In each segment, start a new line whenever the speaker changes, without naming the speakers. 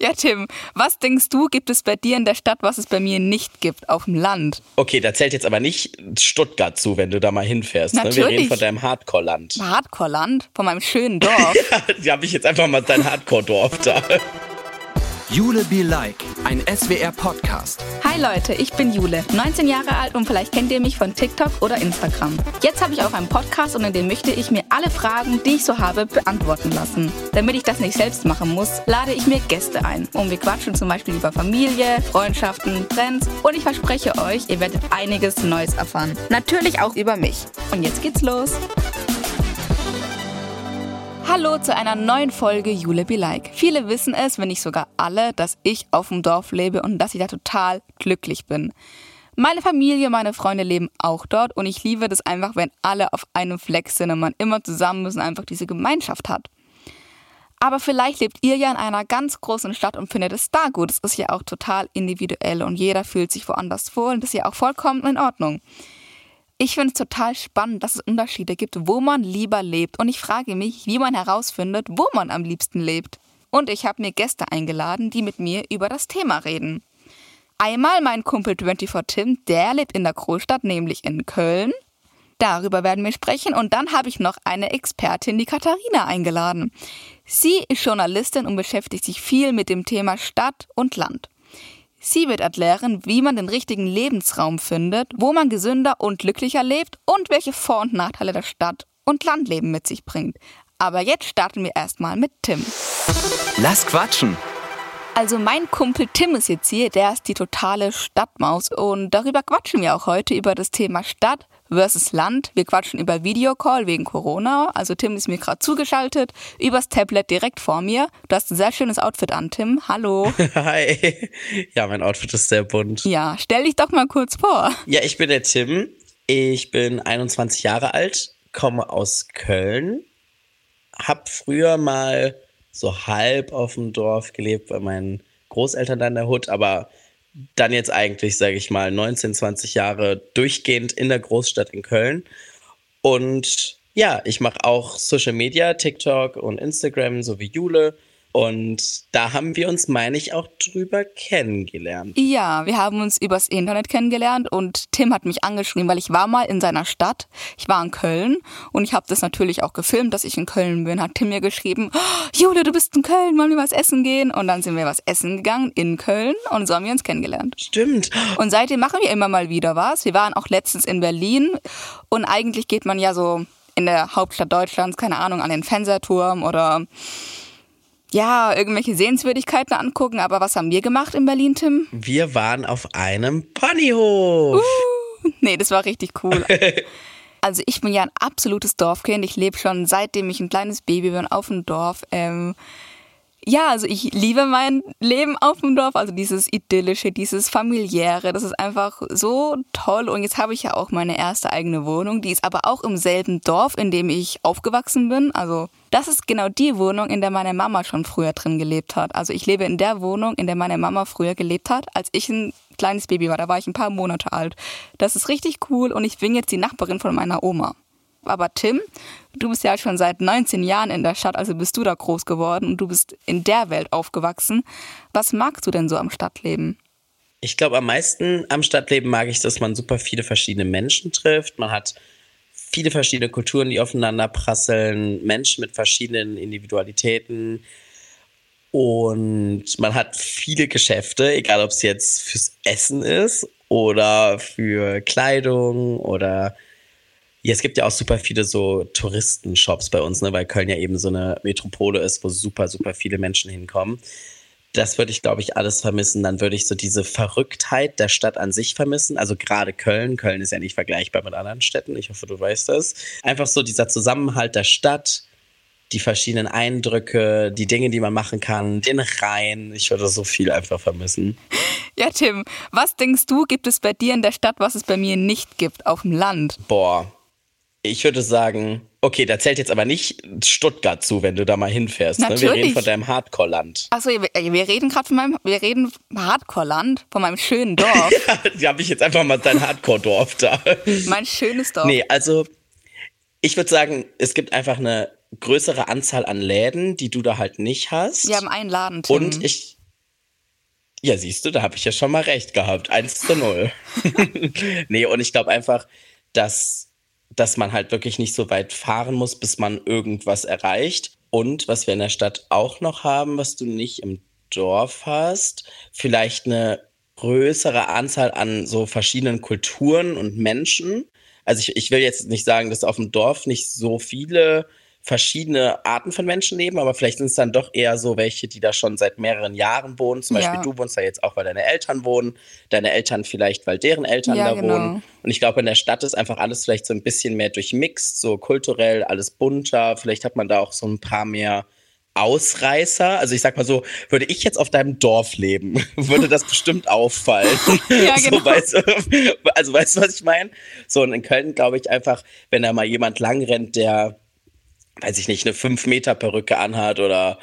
Ja, Tim, was denkst du, gibt es bei dir in der Stadt, was es bei mir nicht gibt, auf dem Land?
Okay, da zählt jetzt aber nicht Stuttgart zu, wenn du da mal hinfährst.
Natürlich.
Ne? Wir reden von deinem Hardcore-Land.
Hardcore-Land? Von meinem schönen Dorf?
Die habe ich jetzt einfach mal dein Hardcore-Dorf da.
Jule Be Like, ein SWR-Podcast.
Hi Leute, ich bin Jule, 19 Jahre alt und vielleicht kennt ihr mich von TikTok oder Instagram. Jetzt habe ich auch einen Podcast und in dem möchte ich mir alle Fragen, die ich so habe, beantworten lassen. Damit ich das nicht selbst machen muss, lade ich mir Gäste ein. Und wir quatschen zum Beispiel über Familie, Freundschaften, Trends und ich verspreche euch, ihr werdet einiges Neues erfahren. Natürlich auch über mich. Und jetzt geht's los. Hallo zu einer neuen Folge Jule Be Like. Viele wissen es, wenn nicht sogar alle, dass ich auf dem Dorf lebe und dass ich da total glücklich bin. Meine Familie, meine Freunde leben auch dort und ich liebe das einfach, wenn alle auf einem Fleck sind und man immer zusammen ist und einfach diese Gemeinschaft hat. Aber vielleicht lebt ihr ja in einer ganz großen Stadt und findet es da gut. Das ist ja auch total individuell und jeder fühlt sich woanders wohl und das ist ja auch vollkommen in Ordnung. Ich finde es total spannend, dass es Unterschiede gibt, wo man lieber lebt. Und ich frage mich, wie man herausfindet, wo man am liebsten lebt. Und ich habe mir Gäste eingeladen, die mit mir über das Thema reden. Einmal mein Kumpel 24 Tim, der lebt in der Großstadt, nämlich in Köln. Darüber werden wir sprechen. Und dann habe ich noch eine Expertin, die Katharina, eingeladen. Sie ist Journalistin und beschäftigt sich viel mit dem Thema Stadt und Land. Sie wird erklären, wie man den richtigen Lebensraum findet, wo man gesünder und glücklicher lebt und welche Vor- und Nachteile das Stadt- und Landleben mit sich bringt. Aber jetzt starten wir erstmal mit Tim.
Lass quatschen.
Also mein Kumpel Tim ist jetzt hier, der ist die totale Stadtmaus und darüber quatschen wir auch heute, über das Thema Stadt versus Land. Wir quatschen über Videocall wegen Corona, also Tim ist mir gerade zugeschaltet, übers Tablet direkt vor mir. Du hast ein sehr schönes Outfit an, Tim. Hallo.
Hi. Ja, mein Outfit ist sehr bunt.
Ja, stell dich doch mal kurz vor.
Ja, ich bin der Tim. Ich bin 21 Jahre alt, komme aus Köln, hab früher mal so halb auf dem Dorf gelebt bei meinen Großeltern da in der Hut, aber dann jetzt eigentlich, sage ich mal, 19, 20 Jahre durchgehend in der Großstadt in Köln. Und ja, ich mache auch Social Media, TikTok und Instagram, so wie Jule. Und da haben wir uns, meine ich, auch drüber kennengelernt.
Ja, wir haben uns übers Internet kennengelernt und Tim hat mich angeschrieben, weil ich war mal in seiner Stadt. Ich war in Köln und ich habe das natürlich auch gefilmt, dass ich in Köln bin. Hat Tim mir geschrieben, oh, Jule, du bist in Köln, wollen wir was essen gehen? Und dann sind wir was essen gegangen in Köln und so haben wir uns kennengelernt.
Stimmt.
Und seitdem machen wir immer mal wieder was. Wir waren auch letztens in Berlin und eigentlich geht man ja so in der Hauptstadt Deutschlands, keine Ahnung, an den Fernsehturm oder ja, irgendwelche Sehenswürdigkeiten angucken. Aber was haben wir gemacht in Berlin, Tim?
Wir waren auf einem Ponyhof.
Nee, das war richtig cool. Also ich bin ja ein absolutes Dorfkind. Ich lebe schon seitdem ich ein kleines Baby bin auf dem Dorf. Ja, also ich liebe mein Leben auf dem Dorf, also dieses Idyllische, dieses Familiäre, das ist einfach so toll. Und jetzt habe ich ja auch meine erste eigene Wohnung, die ist aber auch im selben Dorf, in dem ich aufgewachsen bin. Also das ist genau die Wohnung, in der meine Mama schon früher drin gelebt hat. Also ich lebe in der Wohnung, in der meine Mama früher gelebt hat, als ich ein kleines Baby war. Da war ich ein paar Monate alt. Das ist richtig cool und ich bin jetzt die Nachbarin von meiner Oma. Aber Tim, du bist ja schon seit 19 Jahren in der Stadt, also bist du da groß geworden und du bist in der Welt aufgewachsen. Was magst du denn so am Stadtleben?
Ich glaube, am meisten am Stadtleben mag ich, dass man super viele verschiedene Menschen trifft. Man hat viele verschiedene Kulturen, die aufeinander prasseln, Menschen mit verschiedenen Individualitäten. Und man hat viele Geschäfte, egal ob es jetzt fürs Essen ist oder für Kleidung oder ja, es gibt ja auch super viele so Touristenshops bei uns, ne, weil Köln ja eben so eine Metropole ist, wo super, super viele Menschen hinkommen. Das würde ich, glaube ich, alles vermissen. Dann würde ich so diese Verrücktheit der Stadt an sich vermissen. Also gerade Köln. Köln ist ja nicht vergleichbar mit anderen Städten. Ich hoffe, du weißt das. Einfach so dieser Zusammenhalt der Stadt, die verschiedenen Eindrücke, die Dinge, die man machen kann, den Rhein. Ich würde so viel einfach vermissen.
Ja, Tim, was denkst du, gibt es bei dir in der Stadt, was es bei mir nicht gibt, auf dem Land?
Boah. Ich würde sagen, okay, da zählt jetzt aber nicht Stuttgart zu, wenn du da mal hinfährst. Ne? Wir reden von deinem Hardcore-Land.
Achso, wir reden gerade wir reden Hardcore-Land, von meinem schönen Dorf.
Ja, da habe ich jetzt einfach mal dein Hardcore-Dorf da.
Mein schönes Dorf.
Nee, also ich würde sagen, es gibt einfach eine größere Anzahl an Läden, die du da halt nicht hast.
Wir haben einen Laden, Tim.
Und Ja, siehst du, da habe ich ja schon mal recht gehabt. 1:0. Nee, und ich glaube einfach, dass man halt wirklich nicht so weit fahren muss, bis man irgendwas erreicht. Und was wir in der Stadt auch noch haben, was du nicht im Dorf hast, vielleicht eine größere Anzahl an so verschiedenen Kulturen und Menschen. Also ich will jetzt nicht sagen, dass auf dem Dorf nicht so viele verschiedene Arten von Menschen leben, aber vielleicht sind es dann doch eher so welche, die da schon seit mehreren Jahren wohnen. Zum Beispiel du wohnst da jetzt auch, weil deine Eltern wohnen, deine Eltern vielleicht, weil deren Eltern da wohnen. Und ich glaube, in der Stadt ist einfach alles vielleicht so ein bisschen mehr durchmixt, so kulturell, alles bunter. Vielleicht hat man da auch so ein paar mehr Ausreißer. Also ich sag mal so, würde ich jetzt auf deinem Dorf leben, würde das bestimmt auffallen.
Ja, genau.
So, weißt du, was ich meine? So, und in Köln glaube ich einfach, wenn da mal jemand langrennt, der, weiß ich nicht, eine 5-Meter-Perücke anhat oder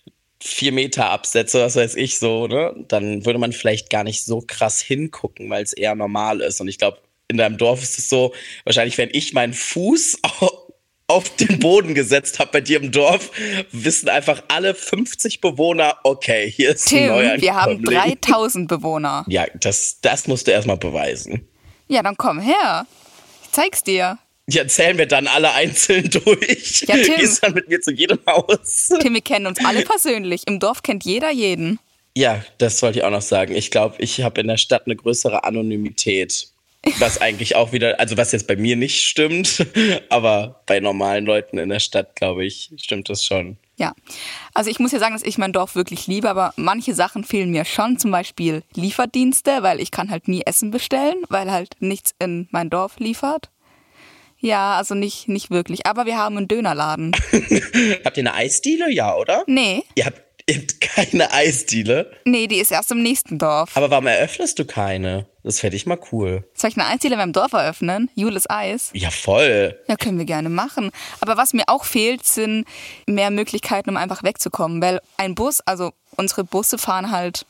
4 Meter Absätze, was weiß ich so, ne? Dann würde man vielleicht gar nicht so krass hingucken, weil es eher normal ist. Und ich glaube, in deinem Dorf ist es so, wahrscheinlich, wenn ich meinen Fuß auf den Boden gesetzt habe bei dir im Dorf, wissen einfach alle 50 Bewohner, okay, hier ist ein neuer
Tim, wir haben 3000 Bewohner.
Ja, das musst du erstmal beweisen.
Ja, dann komm her. Ich zeig's dir.
Ja, zählen wir dann alle einzeln durch.
Ja, Tim.
Gehst dann mit mir zu jedem Haus.
Tim, wir kennen uns alle persönlich. Im Dorf kennt jeder jeden.
Ja, das wollte ich auch noch sagen. Ich glaube, ich habe in der Stadt eine größere Anonymität. Was eigentlich auch wieder, also was jetzt bei mir nicht stimmt, aber bei normalen Leuten in der Stadt, glaube ich, stimmt das schon.
Ja, also ich muss ja sagen, dass ich mein Dorf wirklich liebe, aber manche Sachen fehlen mir schon, zum Beispiel Lieferdienste, weil ich kann halt nie Essen bestellen, weil halt nichts in mein Dorf liefert. Ja, also nicht wirklich, aber wir haben einen Dönerladen.
Habt ihr eine Eisdiele? Ja, oder?
Nee.
Ihr habt keine Eisdiele?
Nee, die ist erst im nächsten Dorf.
Aber warum eröffnest du keine? Das fände ich mal cool.
Soll ich eine Eisdiele in meinem Dorf eröffnen? Jules Eis?
Ja, voll.
Ja, können wir gerne machen. Aber was mir auch fehlt, sind mehr Möglichkeiten, um einfach wegzukommen. Weil ein Bus, also unsere Busse fahren halt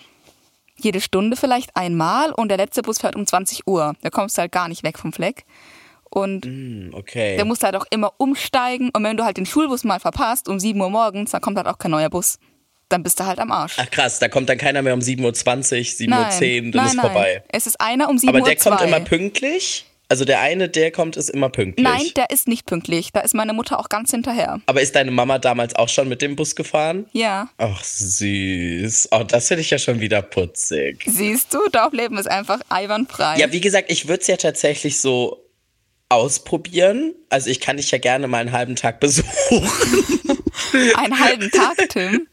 jede Stunde vielleicht einmal und der letzte Bus fährt um 20 Uhr. Da kommst du halt gar nicht weg vom Fleck. Und
okay.
der musst halt auch immer umsteigen. Und wenn du halt den Schulbus mal verpasst um 7 Uhr morgens, dann kommt halt auch kein neuer Bus. Dann bist du halt am Arsch.
Ach krass, da kommt dann keiner mehr um 7:20 Uhr, 7:10 Uhr, dann ist vorbei.
Es ist einer um 7:02 Uhr.
Aber der kommt immer pünktlich? Also der eine, der kommt, ist immer pünktlich?
Nein, der ist nicht pünktlich. Da ist meine Mutter auch ganz hinterher.
Aber ist deine Mama damals auch schon mit dem Bus gefahren?
Ja.
Ach süß. Oh, das finde ich ja schon wieder putzig.
Siehst du, Dorfleben ist einfach einwandfrei.
Ja, wie gesagt, ich würde es ja tatsächlich so ausprobieren. Also ich kann dich ja gerne mal einen halben Tag besuchen.
Einen halben Tag, Tim?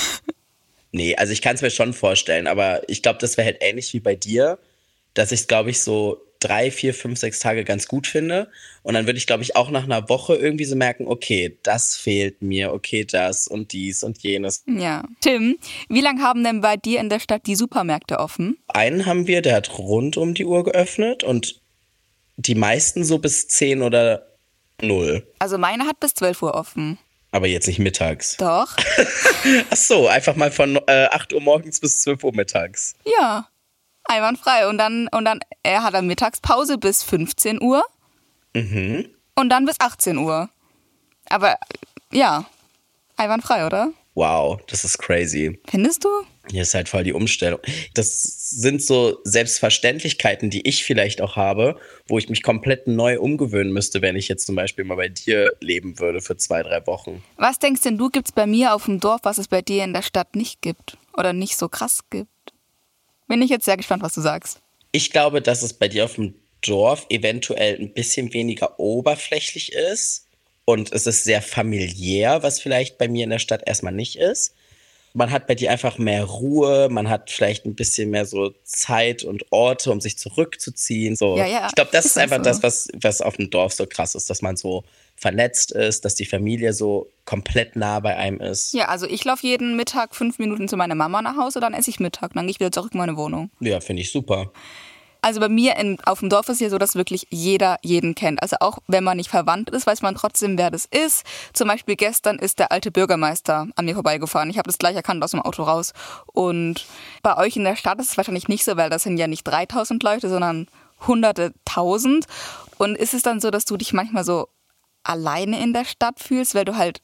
Nee, also ich kann es mir schon vorstellen, aber ich glaube, das wäre halt ähnlich wie bei dir, dass ich es, glaube ich, so 3, 4, 5, 6 Tage ganz gut finde. Und dann würde ich, glaube ich, auch nach einer Woche irgendwie so merken, okay, das fehlt mir, okay, das und dies und jenes.
Ja. Tim, wie lange haben denn bei dir in der Stadt die Supermärkte offen?
Einen haben wir, der hat rund um die Uhr geöffnet und die meisten so bis 10 oder 0.
Also meine hat bis 12 Uhr offen.
Aber jetzt nicht mittags.
Doch.
Ach so, einfach mal von 8 Uhr morgens bis 12 Uhr mittags.
Ja, einwandfrei. Und dann hat er Mittagspause bis 15 Uhr.
Mhm.
Und dann bis 18 Uhr. Aber ja, einwandfrei, oder?
Wow, das ist crazy.
Findest du?
Hier ist halt voll die Umstellung. Das sind so Selbstverständlichkeiten, die ich vielleicht auch habe, wo ich mich komplett neu umgewöhnen müsste, wenn ich jetzt zum Beispiel mal bei dir leben würde für 2, 3 Wochen.
Was denkst denn du, gibt's bei mir auf dem Dorf, was es bei dir in der Stadt nicht gibt? Oder nicht so krass gibt? Bin ich jetzt sehr gespannt, was du sagst.
Ich glaube, dass es bei dir auf dem Dorf eventuell ein bisschen weniger oberflächlich ist. Und es ist sehr familiär, was vielleicht bei mir in der Stadt erstmal nicht ist. Man hat bei dir einfach mehr Ruhe, man hat vielleicht ein bisschen mehr so Zeit und Orte, um sich zurückzuziehen. So.
Ja,
ich glaube, das ist einfach
so.
das, was auf dem Dorf so krass ist, dass man so vernetzt ist, dass die Familie so komplett nah bei einem ist.
Ja, also ich laufe jeden Mittag 5 Minuten zu meiner Mama nach Hause, dann esse ich Mittag, dann gehe ich wieder zurück in meine Wohnung.
Ja, finde ich super.
Also bei mir auf dem Dorf ist ja so, dass wirklich jeder jeden kennt. Also auch wenn man nicht verwandt ist, weiß man trotzdem, wer das ist. Zum Beispiel gestern ist der alte Bürgermeister an mir vorbeigefahren. Ich habe das gleich erkannt aus dem Auto raus. Und bei euch in der Stadt ist es wahrscheinlich nicht so, weil das sind ja nicht 3000 Leute, sondern Hunderte, 1000. Und ist es dann so, dass du dich manchmal so alleine in der Stadt fühlst, weil du halt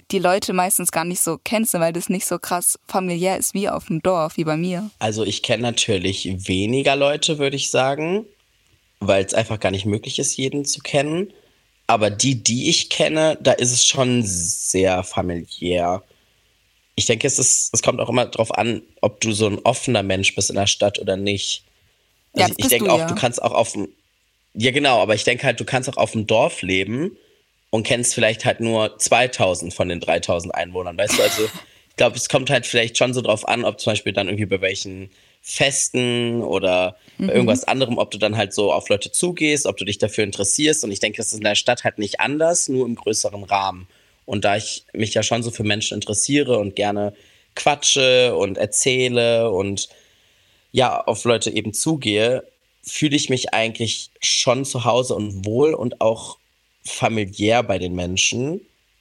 die Leute meistens gar nicht so kennst, weil das nicht so krass familiär ist wie auf dem Dorf, wie bei mir.
Also ich kenne natürlich weniger Leute, würde ich sagen, weil es einfach gar nicht möglich ist, jeden zu kennen. Aber die ich kenne, da ist es schon sehr familiär. Ich denke, es kommt auch immer drauf an, ob du so ein offener Mensch bist in der Stadt oder nicht. Also
Ja,
ich denke
du,
auch,
ja.
du kannst auch ja genau, aber ich denke halt, du kannst auch auf dem Dorf leben und kennst vielleicht halt nur 2000 von den 3000 Einwohnern, weißt du? Also ich glaube, es kommt halt vielleicht schon so drauf an, ob zum Beispiel dann irgendwie bei welchen Festen oder bei irgendwas anderem, ob du dann halt so auf Leute zugehst, ob du dich dafür interessierst. Und ich denke, das ist in der Stadt halt nicht anders, nur im größeren Rahmen. Und da ich mich ja schon so für Menschen interessiere und gerne quatsche und erzähle und ja, auf Leute eben zugehe, fühle ich mich eigentlich schon zu Hause und wohl und auch familiär bei den Menschen.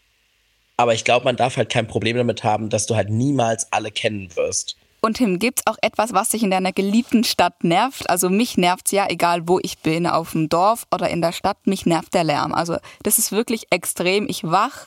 Aber ich glaube, man darf halt kein Problem damit haben, dass du halt niemals alle kennen wirst.
Und Tim, gibt's auch etwas, was dich in deiner geliebten Stadt nervt? Also mich nervt's ja, egal wo ich bin, auf dem Dorf oder in der Stadt, mich nervt der Lärm. Also das ist wirklich extrem. Ich wach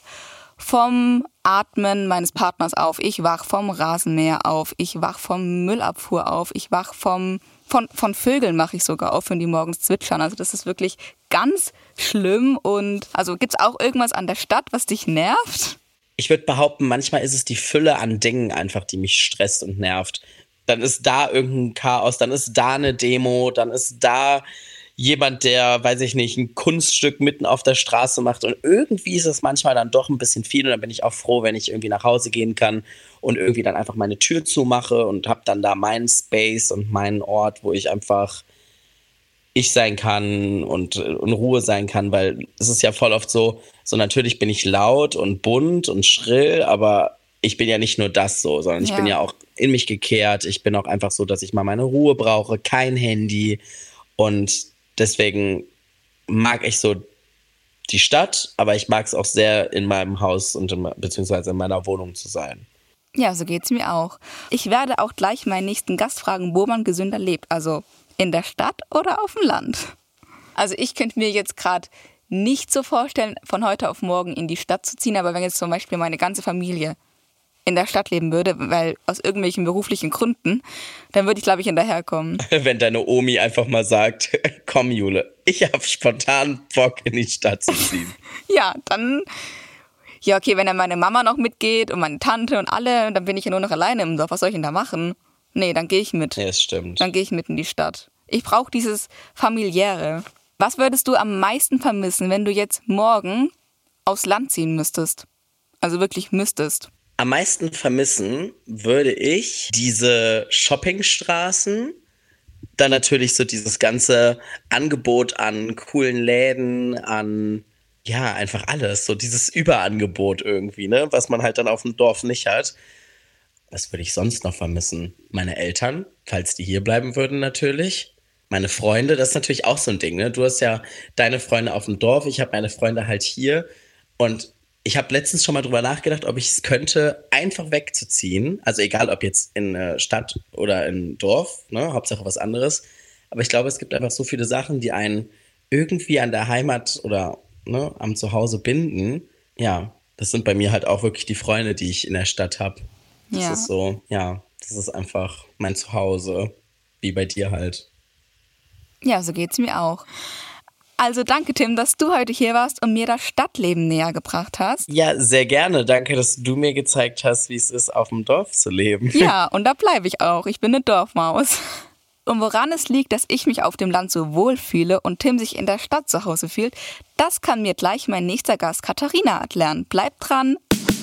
vom Atmen meines Partners auf, ich wach vom Rasenmäher auf, ich wach vom Müllabfuhr auf, ich wach von Vögeln mache ich sogar auf, wenn die morgens zwitschern. Also das ist wirklich ganz schlimm. Und also gibt's auch irgendwas an der Stadt, was dich nervt?
Ich würde behaupten, manchmal ist es die Fülle an Dingen einfach, die mich stresst und nervt. Dann ist da irgendein Chaos, dann ist da eine Demo, dann ist da jemand, der, weiß ich nicht, ein Kunststück mitten auf der Straße macht. Und irgendwie ist es manchmal dann doch ein bisschen viel. Und dann bin ich auch froh, wenn ich irgendwie nach Hause gehen kann und irgendwie dann einfach meine Tür zumache und habe dann da meinen Space und meinen Ort, wo ich einfach ich sein kann und in Ruhe sein kann, weil es ist ja voll oft so natürlich bin ich laut und bunt und schrill, aber ich bin ja nicht nur das so, sondern ich bin ja auch in mich gekehrt. Ich bin auch einfach so, dass ich mal meine Ruhe brauche, kein Handy. Und deswegen mag ich so die Stadt, aber ich mag es auch sehr, in meinem Haus und beziehungsweise in meiner Wohnung zu sein.
Ja, so geht's mir auch. Ich werde auch gleich meinen nächsten Gast fragen, wo man gesünder lebt. Also in der Stadt oder auf dem Land? Also ich könnte mir jetzt gerade nicht so vorstellen, von heute auf morgen in die Stadt zu ziehen. Aber wenn jetzt zum Beispiel meine ganze Familie in der Stadt leben würde, weil aus irgendwelchen beruflichen Gründen, dann würde ich, glaube ich, hinterherkommen.
Wenn deine Omi einfach mal sagt, komm Jule, ich habe spontan Bock in die Stadt zu ziehen.
Ja, dann... Ja, okay, wenn dann meine Mama noch mitgeht und meine Tante und alle, dann bin ich ja nur noch alleine im Dorf. Was soll ich denn da machen? Nee, dann gehe ich mit.
Ja, das stimmt.
Dann gehe ich mit in die Stadt. Ich brauche dieses Familiäre. Was würdest du am meisten vermissen, wenn du jetzt morgen aufs Land ziehen müsstest? Also wirklich müsstest.
Am meisten vermissen würde ich diese Shoppingstraßen, dann natürlich so dieses ganze Angebot an coolen Läden, an ja, einfach alles, so dieses Überangebot irgendwie, ne, was man halt dann auf dem Dorf nicht hat. Was würde ich sonst noch vermissen? Meine Eltern, falls die hier bleiben würden natürlich. Meine Freunde, das ist natürlich auch so ein Ding, ne? Du hast ja deine Freunde auf dem Dorf, ich habe meine Freunde halt hier. Und ich habe letztens schon mal drüber nachgedacht, ob ich es könnte, einfach wegzuziehen. Also egal, ob jetzt in eine Stadt oder in ein Dorf, ne? Hauptsache was anderes. Aber ich glaube, es gibt einfach so viele Sachen, die einen irgendwie an der Heimat oder ne, am Zuhause binden. Ja, das sind bei mir halt auch wirklich die Freunde, die ich in der Stadt habe. Das ist so, ja, das ist einfach mein Zuhause, wie bei dir halt.
Ja, so geht's mir auch. Also danke, Tim, dass du heute hier warst und mir das Stadtleben näher gebracht hast.
Ja, sehr gerne. Danke, dass du mir gezeigt hast, wie es ist, auf dem Dorf zu leben.
Ja, und da bleibe ich auch. Ich bin eine Dorfmaus. Und woran es liegt, dass ich mich auf dem Land so wohl fühle und Tim sich in der Stadt zu Hause fühlt, das kann mir gleich mein nächster Gast Katharina erklären. Bleibt dran!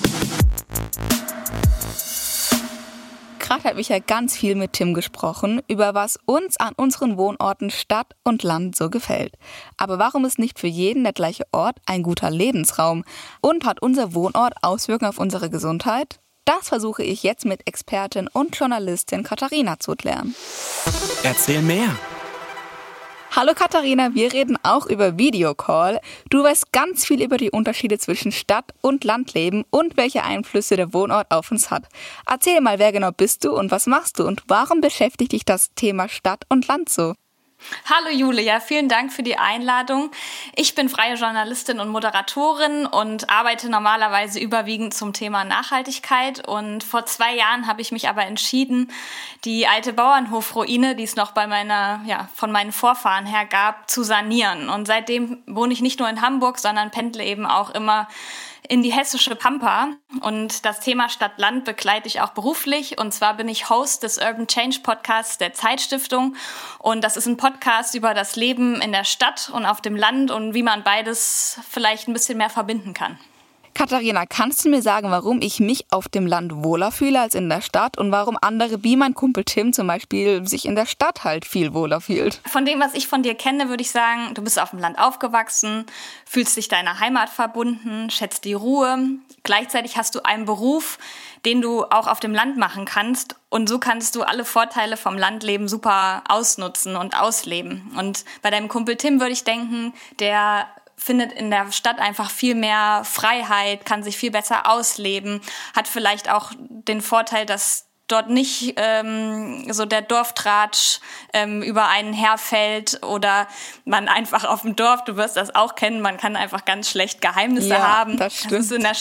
Gerade habe ich ja ganz viel mit Tim gesprochen, über was uns an unseren Wohnorten Stadt und Land so gefällt. Aber warum ist nicht für jeden der gleiche Ort ein guter Lebensraum? Und hat unser Wohnort Auswirkungen auf unsere Gesundheit? Das versuche ich jetzt mit Expertin und Journalistin Katharina zu klären.
Erzähl mehr.
Hallo Katharina, wir reden auch über Videocall. Du weißt ganz viel über die Unterschiede zwischen Stadt- und Landleben und welche Einflüsse der Wohnort auf uns hat. Erzähl mal, wer genau bist du und was machst du und warum beschäftigt dich das Thema Stadt und Land so?
Hallo Jule, ja, vielen Dank für die Einladung. Ich bin freie Journalistin und Moderatorin und arbeite normalerweise überwiegend zum Thema Nachhaltigkeit. Und vor 2 Jahren habe ich mich aber entschieden, die alte Bauernhofruine, die es noch von meinen Vorfahren her gab, zu sanieren. Und seitdem wohne ich nicht nur in Hamburg, sondern pendle eben auch immer in die hessische Pampa, und das Thema Stadt-Land begleite ich auch beruflich, und zwar bin ich Host des Urban Change Podcasts der Zeitstiftung, und das ist ein Podcast über das Leben in der Stadt und auf dem Land und wie man beides vielleicht ein bisschen mehr verbinden kann.
Katharina, kannst du mir sagen, warum ich mich auf dem Land wohler fühle als in der Stadt und warum andere, wie mein Kumpel Tim zum Beispiel, sich in der Stadt halt viel wohler fühlt?
Von dem, was ich von dir kenne, würde ich sagen, du bist auf dem Land aufgewachsen, fühlst dich deiner Heimat verbunden, schätzt die Ruhe. Gleichzeitig hast du einen Beruf, den du auch auf dem Land machen kannst, und so kannst du alle Vorteile vom Landleben super ausnutzen und ausleben. Und bei deinem Kumpel Tim würde ich denken, der findet in der Stadt einfach viel mehr Freiheit, kann sich viel besser ausleben, hat vielleicht auch den Vorteil, dass dort nicht so der Dorftratsch über einen herfällt oder man einfach auf dem Dorf, du wirst das auch kennen, man kann einfach ganz schlecht Geheimnisse haben.
Das stimmt.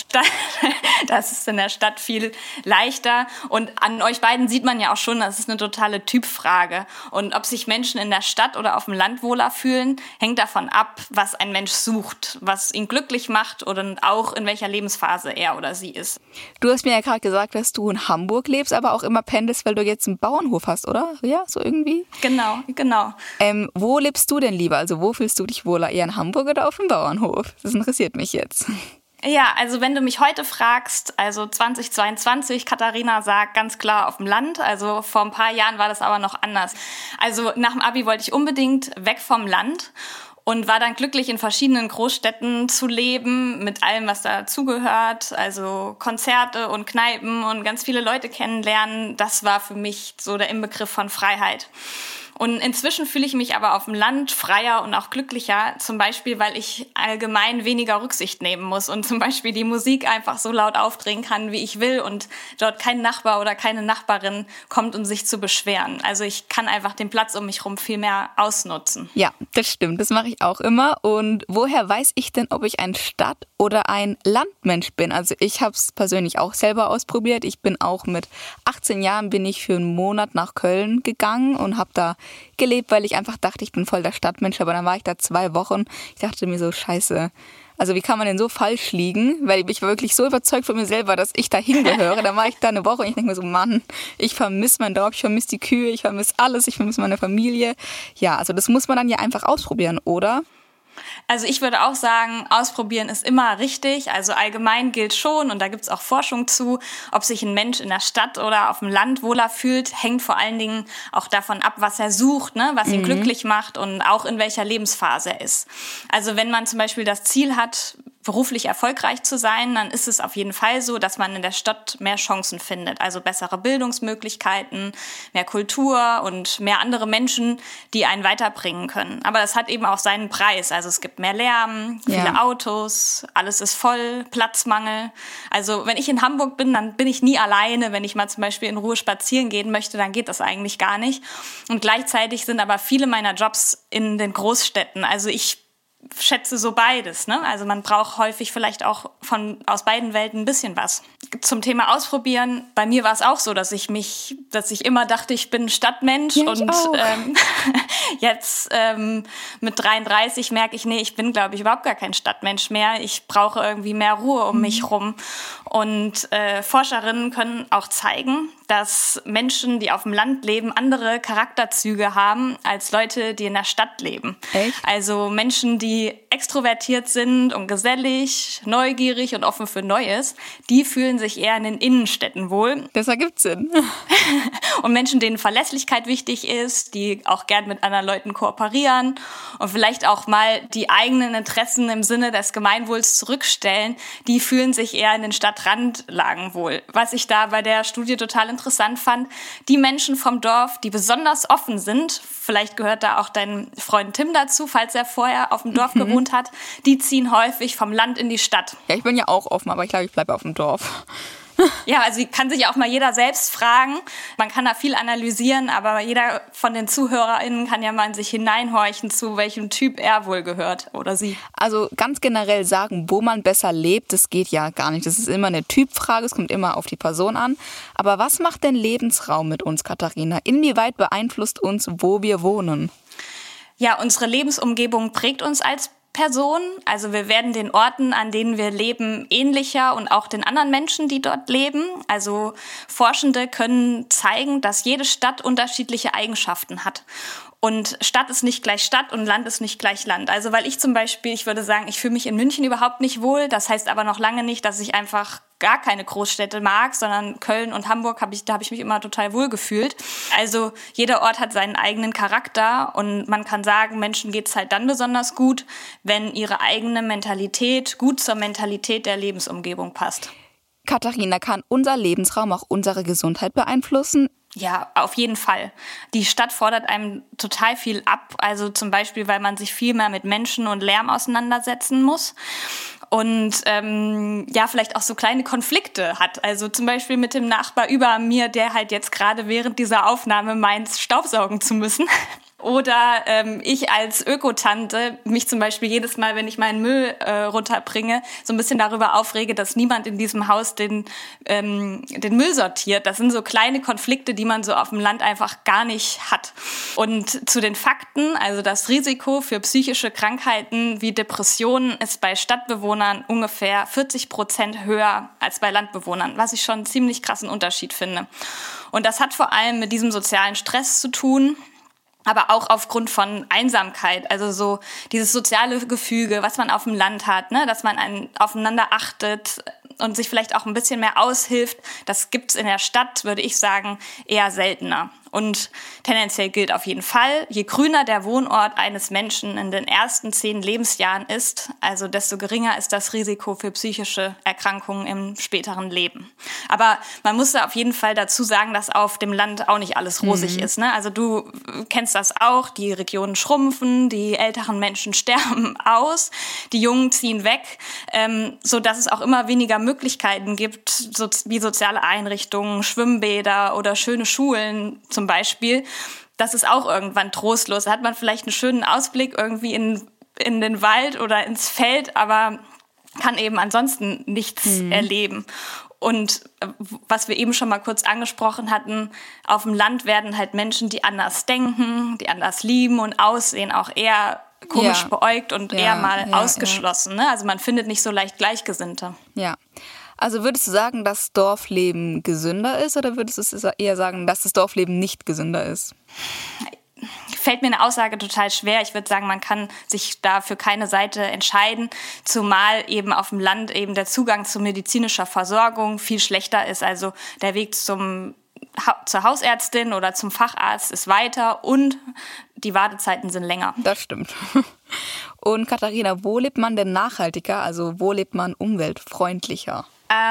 Das ist in der Stadt viel leichter. Und an euch beiden sieht man ja auch schon, das ist eine totale Typfrage. Und ob sich Menschen in der Stadt oder auf dem Land wohler fühlen, hängt davon ab, was ein Mensch sucht, was ihn glücklich macht oder auch in welcher Lebensphase er oder sie ist.
Du hast mir ja gerade gesagt, dass du in Hamburg lebst, aber auch immer pendelst, weil du jetzt einen Bauernhof hast, oder? Ja, so irgendwie?
Genau.
Wo lebst du denn lieber? Also wo fühlst du dich wohler? Eher in Hamburg oder auf dem Bauernhof? Das interessiert mich jetzt.
Ja, also wenn du mich heute fragst, also 2022, Katharina sagt ganz klar auf dem Land. Also vor ein paar Jahren war das aber noch anders. Also nach dem Abi wollte ich unbedingt weg vom Land und war dann glücklich, in verschiedenen Großstädten zu leben, mit allem, was dazugehört. Also Konzerte und Kneipen und ganz viele Leute kennenlernen. Das war für mich so der Inbegriff von Freiheit. Und inzwischen fühle ich mich aber auf dem Land freier und auch glücklicher, zum Beispiel, weil ich allgemein weniger Rücksicht nehmen muss und zum Beispiel die Musik einfach so laut aufdrehen kann, wie ich will, und dort kein Nachbar oder keine Nachbarin kommt, um sich zu beschweren. Also ich kann einfach den Platz um mich herum viel mehr ausnutzen.
Ja, das stimmt, das mache ich auch immer. Und woher weiß ich denn, ob ich ein Stadt- oder ein Landmensch bin? Also ich habe es persönlich auch selber ausprobiert. Ich bin auch mit 18 Jahren bin ich für einen Monat nach Köln gegangen und habe da gelebt, weil ich einfach dachte, ich bin voll der Stadtmensch, aber dann war ich da 2 Wochen. Ich dachte mir so, scheiße, also wie kann man denn so falsch liegen? Weil ich war wirklich so überzeugt von mir selber, dass ich da hingehöre. Dann war ich da eine Woche und ich denke mir so, Mann, ich vermisse mein Dorf, ich vermisse die Kühe, ich vermisse alles, ich vermisse meine Familie. Ja, also das muss man dann ja einfach ausprobieren, oder?
Also ich würde auch sagen, ausprobieren ist immer richtig. Also allgemein gilt schon, und da gibt es auch Forschung zu, ob sich ein Mensch in der Stadt oder auf dem Land wohler fühlt, hängt vor allen Dingen auch davon ab, was er sucht, ne? Was ihn glücklich macht und auch in welcher Lebensphase er ist. Also wenn man zum Beispiel das Ziel hat, beruflich erfolgreich zu sein, dann ist es auf jeden Fall so, dass man in der Stadt mehr Chancen findet. Also bessere Bildungsmöglichkeiten, mehr Kultur und mehr andere Menschen, die einen weiterbringen können. Aber das hat eben auch seinen Preis. Also es gibt mehr Lärm, viele Autos, alles ist voll, Platzmangel. Also wenn ich in Hamburg bin, dann bin ich nie alleine. Wenn ich mal zum Beispiel in Ruhe spazieren gehen möchte, dann geht das eigentlich gar nicht. Und gleichzeitig sind aber viele meiner Jobs in den Großstädten. Also ich schätze so beides, ne? Also man braucht häufig vielleicht auch aus beiden Welten ein bisschen was. Zum Thema Ausprobieren, bei mir war es auch so, dass ich immer dachte, ich bin ein Stadtmensch,
ja,
und jetzt mit 33 merke ich, nee, ich bin, glaube ich, überhaupt gar kein Stadtmensch mehr. Ich brauche irgendwie mehr Ruhe um mich rum. Und Forscherinnen können auch zeigen, dass Menschen, die auf dem Land leben, andere Charakterzüge haben als Leute, die in der Stadt leben.
Echt?
Also Menschen, die extrovertiert sind und gesellig, neugierig und offen für Neues, die fühlen sich eher in den Innenstädten wohl.
Das ergibt Sinn.
Und Menschen, denen Verlässlichkeit wichtig ist, die auch gern mit anderen Leuten kooperieren und vielleicht auch mal die eigenen Interessen im Sinne des Gemeinwohls zurückstellen, die fühlen sich eher in den Stadtrandlagen wohl. Was ich da bei der Studie total interessant fand, die Menschen vom Dorf, die besonders offen sind, vielleicht gehört da auch dein Freund Tim dazu, falls er vorher auf dem Dorf gewohnt hat, die ziehen häufig vom Land in die Stadt.
Ja, ich bin ja auch offen, aber ich glaube, ich bleibe auf dem Dorf.
Ja, also kann sich auch mal jeder selbst fragen. Man kann da viel analysieren, aber jeder von den ZuhörerInnen kann ja mal in sich hineinhorchen, zu welchem Typ er wohl gehört oder sie.
Also ganz generell sagen, wo man besser lebt, das geht ja gar nicht. Das ist immer eine Typfrage, es kommt immer auf die Person an. Aber was macht denn Lebensraum mit uns, Katharina? Inwieweit beeinflusst uns, wo wir wohnen?
Ja, unsere Lebensumgebung prägt uns als Person. Also wir werden den Orten, an denen wir leben, ähnlicher und auch den anderen Menschen, die dort leben. Also Forschende können zeigen, dass jede Stadt unterschiedliche Eigenschaften hat. Und Stadt ist nicht gleich Stadt und Land ist nicht gleich Land. Also weil ich zum Beispiel, ich würde sagen, ich fühle mich in München überhaupt nicht wohl. Das heißt aber noch lange nicht, dass ich einfach gar keine Großstädte mag, sondern Köln und Hamburg da habe ich mich immer total wohl gefühlt. Also jeder Ort hat seinen eigenen Charakter und man kann sagen, Menschen geht's halt dann besonders gut, wenn ihre eigene Mentalität gut zur Mentalität der Lebensumgebung passt.
Katharina, kann unser Lebensraum auch unsere Gesundheit beeinflussen?
Ja, auf jeden Fall. Die Stadt fordert einem total viel ab. Also zum Beispiel, weil man sich viel mehr mit Menschen und Lärm auseinandersetzen muss. Und vielleicht auch so kleine Konflikte hat. Also zum Beispiel mit dem Nachbar über mir, der halt jetzt gerade während dieser Aufnahme meint, staubsaugen zu müssen. Oder ich als Ökotante mich zum Beispiel jedes Mal, wenn ich meinen Müll runterbringe, so ein bisschen darüber aufrege, dass niemand in diesem Haus den Müll sortiert. Das sind so kleine Konflikte, die man so auf dem Land einfach gar nicht hat. Und zu den Fakten, also das Risiko für psychische Krankheiten wie Depressionen ist bei Stadtbewohnern ungefähr 40% höher als bei Landbewohnern, was ich schon einen ziemlich krassen Unterschied finde. Und das hat vor allem mit diesem sozialen Stress zu tun, aber auch aufgrund von Einsamkeit, also so dieses soziale Gefüge, was man auf dem Land hat, ne, dass man aufeinander achtet und sich vielleicht auch ein bisschen mehr aushilft, das gibt's in der Stadt, würde ich sagen, eher seltener. Und tendenziell gilt auf jeden Fall, je grüner der Wohnort eines Menschen in den ersten 10 Lebensjahren ist, also desto geringer ist das Risiko für psychische Erkrankungen im späteren Leben. Aber man muss da auf jeden Fall dazu sagen, dass auf dem Land auch nicht alles rosig ist, ne? Also du kennst das auch, die Regionen schrumpfen, die älteren Menschen sterben aus, die Jungen ziehen weg, so dass es auch immer weniger Möglichkeiten gibt, wie soziale Einrichtungen, Schwimmbäder oder schöne Schulen zum Beispiel. Das ist auch irgendwann trostlos. Da hat man vielleicht einen schönen Ausblick irgendwie in den Wald oder ins Feld, aber kann eben ansonsten nichts erleben. Und was wir eben schon mal kurz angesprochen hatten, auf dem Land werden halt Menschen, die anders denken, die anders lieben und aussehen, auch eher komisch beäugt und eher mal ausgeschlossen. Ne? Also man findet nicht so leicht Gleichgesinnte.
Ja. Also würdest du sagen, dass Dorfleben gesünder ist oder würdest du eher sagen, dass das Dorfleben nicht gesünder ist?
Fällt mir eine Aussage total schwer. Ich würde sagen, man kann sich da für keine Seite entscheiden, zumal eben auf dem Land eben der Zugang zu medizinischer Versorgung viel schlechter ist. Also der Weg zur Hausärztin oder zum Facharzt ist weiter und die Wartezeiten sind länger.
Das stimmt. Und Katharina, wo lebt man denn nachhaltiger? Also wo lebt man umweltfreundlicher?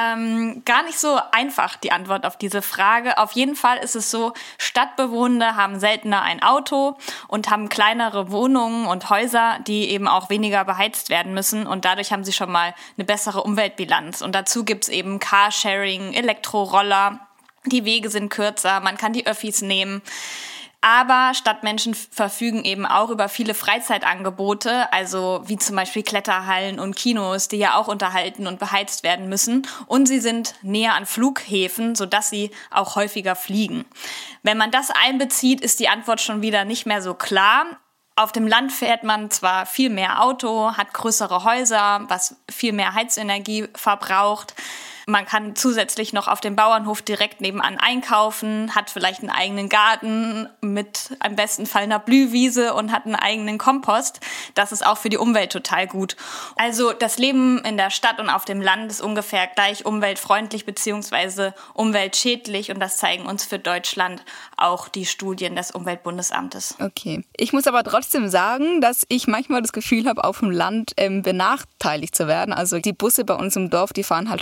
Gar nicht so einfach, die Antwort auf diese Frage. Auf jeden Fall ist es so, Stadtbewohner haben seltener ein Auto und haben kleinere Wohnungen und Häuser, die eben auch weniger beheizt werden müssen. Und dadurch haben sie schon mal eine bessere Umweltbilanz. Und dazu gibt's eben Carsharing, Elektroroller. Die Wege sind kürzer, man kann die Öffis nehmen. Aber Stadtmenschen verfügen eben auch über viele Freizeitangebote, also wie zum Beispiel Kletterhallen und Kinos, die ja auch unterhalten und beheizt werden müssen. Und sie sind näher an Flughäfen, sodass sie auch häufiger fliegen. Wenn man das einbezieht, ist die Antwort schon wieder nicht mehr so klar. Auf dem Land fährt man zwar viel mehr Auto, hat größere Häuser, was viel mehr Heizenergie verbraucht. Man kann zusätzlich noch auf dem Bauernhof direkt nebenan einkaufen, hat vielleicht einen eigenen Garten mit am besten Fall einer Blühwiese und hat einen eigenen Kompost. Das ist auch für die Umwelt total gut. Also das Leben in der Stadt und auf dem Land ist ungefähr gleich umweltfreundlich bzw. umweltschädlich und das zeigen uns für Deutschland auch die Studien des Umweltbundesamtes.
Okay. Ich muss aber trotzdem sagen, dass ich manchmal das Gefühl habe, auf dem Land benachteiligt zu werden. Also die Busse bei uns im Dorf, die fahren halt total selten.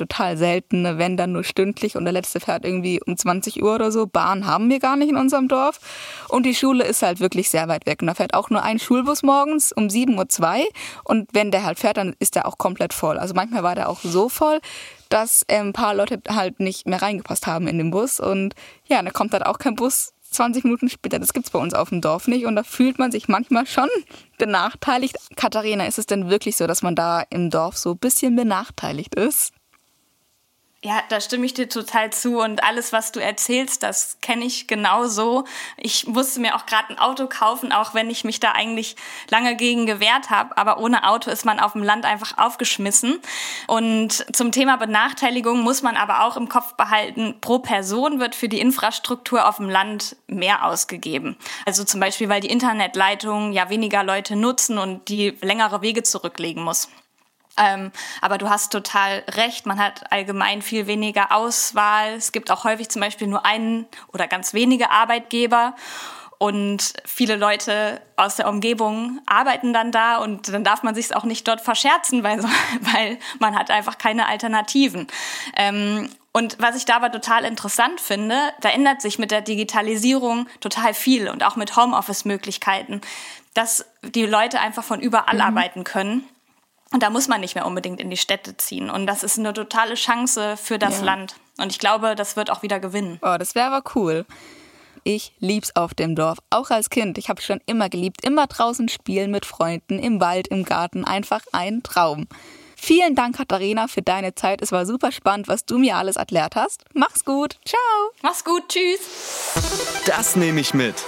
selten, wenn dann nur stündlich und der letzte fährt irgendwie um 20 Uhr oder so. Bahn haben wir gar nicht in unserem Dorf und die Schule ist halt wirklich sehr weit weg und da fährt auch nur ein Schulbus morgens um 7:02 Uhr und wenn der halt fährt, dann ist der auch komplett voll. Also manchmal war der auch so voll, dass ein paar Leute halt nicht mehr reingepasst haben in den Bus und ja, da kommt dann auch kein Bus 20 Minuten später. Das gibt's bei uns auf dem Dorf nicht und da fühlt man sich manchmal schon benachteiligt. Katharina, ist es denn wirklich so, dass man da im Dorf so ein bisschen benachteiligt ist?
Ja, da stimme ich dir total zu und alles, was du erzählst, das kenne ich genauso. Ich musste mir auch gerade ein Auto kaufen, auch wenn ich mich da eigentlich lange gegen gewehrt habe. Aber ohne Auto ist man auf dem Land einfach aufgeschmissen. Und zum Thema Benachteiligung muss man aber auch im Kopf behalten, pro Person wird für die Infrastruktur auf dem Land mehr ausgegeben. Also zum Beispiel, weil die Internetleitungen ja weniger Leute nutzen und die längere Wege zurücklegen muss. Aber du hast total recht, man hat allgemein viel weniger Auswahl. Es gibt auch häufig zum Beispiel nur einen oder ganz wenige Arbeitgeber und viele Leute aus der Umgebung arbeiten dann da und dann darf man sich auch nicht dort verscherzen, weil man hat einfach keine Alternativen. Und was ich da aber total interessant finde, da ändert sich mit der Digitalisierung total viel und auch mit Homeoffice-Möglichkeiten, dass die Leute einfach von überall arbeiten können. Und da muss man nicht mehr unbedingt in die Städte ziehen. Und das ist eine totale Chance für das Land. Und ich glaube, das wird auch wieder gewinnen.
Oh, das wäre aber cool. Ich lieb's auf dem Dorf, auch als Kind. Ich habe es schon immer geliebt. Immer draußen spielen mit Freunden, im Wald, im Garten. Einfach ein Traum. Vielen Dank, Katharina, für deine Zeit. Es war super spannend, was du mir alles erklärt hast. Mach's gut. Ciao.
Mach's gut. Tschüss.
Das nehme ich mit.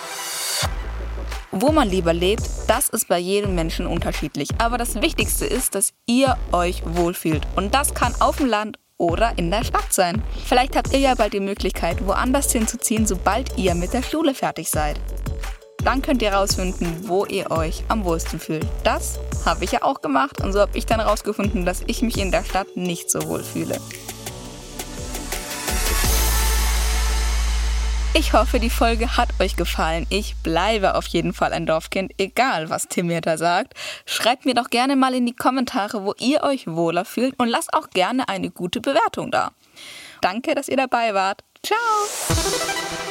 Wo man lieber lebt, das ist bei jedem Menschen unterschiedlich. Aber das Wichtigste ist, dass ihr euch wohlfühlt. Und das kann auf dem Land oder in der Stadt sein. Vielleicht habt ihr ja bald die Möglichkeit, woanders hinzuziehen, sobald ihr mit der Schule fertig seid. Dann könnt ihr rausfinden, wo ihr euch am wohlsten fühlt. Das habe ich ja auch gemacht und so habe ich dann rausgefunden, dass ich mich in der Stadt nicht so wohl fühle. Ich hoffe, die Folge hat euch gefallen. Ich bleibe auf jeden Fall ein Dorfkind, egal was Tim mir da sagt. Schreibt mir doch gerne mal in die Kommentare, wo ihr euch wohler fühlt und lasst auch gerne eine gute Bewertung da. Danke, dass ihr dabei wart. Ciao!